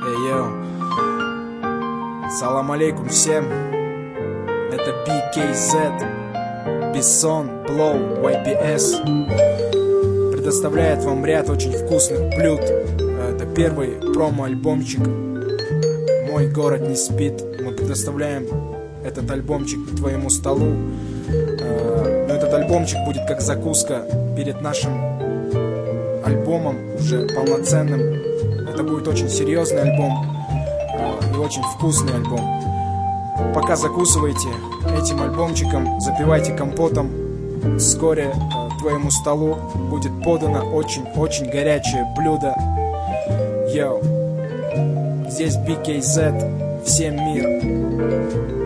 Йоу, салам алейкум всем. Это BKZ, Бессон, Blow, YPS предоставляет вам ряд очень вкусных блюд. Это первый промо-альбомчик «Мой город не спит». Мы предоставляем этот альбомчик к твоему столу. Но этот альбомчик будет как закуска перед нашим альбомом, уже полноценным. Это будет очень серьезный альбом и очень вкусный альбом. Пока закусывайте этим альбомчиком, запивайте компотом. Вскоре к твоему столу будет подано очень-очень горячее блюдо. Йоу, здесь BKZ, всем мир.